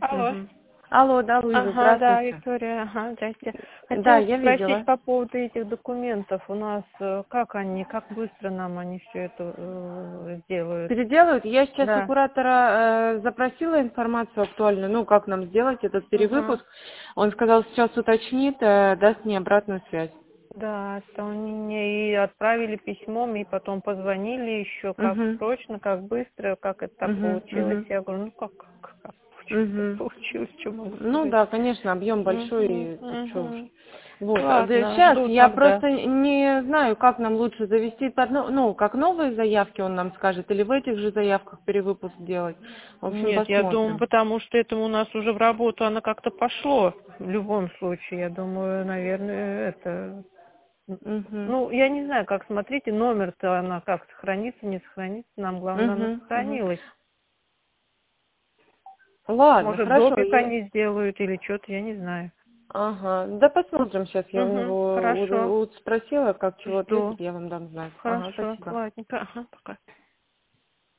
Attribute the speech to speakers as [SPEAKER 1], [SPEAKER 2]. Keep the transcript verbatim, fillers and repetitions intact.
[SPEAKER 1] Алло.
[SPEAKER 2] Мгм. Алло, да, Луиза,
[SPEAKER 1] Ага, да,
[SPEAKER 2] здравствуйте.
[SPEAKER 1] Виктория, ага, здрасте.
[SPEAKER 2] Да,
[SPEAKER 1] Хотела
[SPEAKER 2] я
[SPEAKER 1] спросить
[SPEAKER 2] видела.
[SPEAKER 1] по поводу этих документов. У нас э, как они, как быстро нам они все это э, сделают?
[SPEAKER 2] Переделают. Я сейчас у
[SPEAKER 1] Да.
[SPEAKER 2] куратора э, запросила информацию актуальную, ну, как нам сделать этот
[SPEAKER 1] Ага.
[SPEAKER 2] перевыпуск. Он сказал, сейчас уточнит, э, даст мне обратную связь.
[SPEAKER 1] Да, что они мне и отправили письмом, и потом позвонили еще, как
[SPEAKER 2] Угу.
[SPEAKER 1] срочно, как быстро, как это так
[SPEAKER 2] Угу.
[SPEAKER 1] получилось.
[SPEAKER 2] Угу.
[SPEAKER 1] Я говорю, ну как, как, как получилось, так
[SPEAKER 2] Угу.
[SPEAKER 1] получилось, что могу
[SPEAKER 2] Ну
[SPEAKER 1] сказать.
[SPEAKER 2] да, конечно, объем большой,
[SPEAKER 1] Угу,
[SPEAKER 2] и тут что уж.
[SPEAKER 1] угу.
[SPEAKER 2] Вот.
[SPEAKER 1] Ладно,
[SPEAKER 2] Сейчас
[SPEAKER 1] жду
[SPEAKER 2] я
[SPEAKER 1] тогда.
[SPEAKER 2] просто не знаю, как нам лучше завести, под, ну, ну, как новые заявки он нам скажет, или в этих же заявках перевыпуск делать. В общем,
[SPEAKER 1] Нет, я думаю,
[SPEAKER 2] посмотрим.
[SPEAKER 1] потому что это у нас уже в работу, оно как-то пошло. В любом случае, я думаю, наверное, это...
[SPEAKER 2] Угу.
[SPEAKER 1] Ну, я не знаю, как смотрите, номер-то она как сохранится, не сохранится. Нам главное, она
[SPEAKER 2] Угу. Угу.
[SPEAKER 1] сохранилась.
[SPEAKER 2] Ладно,
[SPEAKER 1] Может,
[SPEAKER 2] хорошо.
[SPEAKER 1] допик
[SPEAKER 2] Я...
[SPEAKER 1] они сделают или что-то, я не знаю.
[SPEAKER 2] Ага, да посмотрим сейчас. Я у
[SPEAKER 1] Угу,
[SPEAKER 2] него
[SPEAKER 1] хорошо.
[SPEAKER 2] у- у- спросила, как чего ответит,
[SPEAKER 1] Жду.
[SPEAKER 2] я вам дам знать. Ага,
[SPEAKER 1] Хорошо,
[SPEAKER 2] спасибо.
[SPEAKER 1] ладненько. Ага, пока.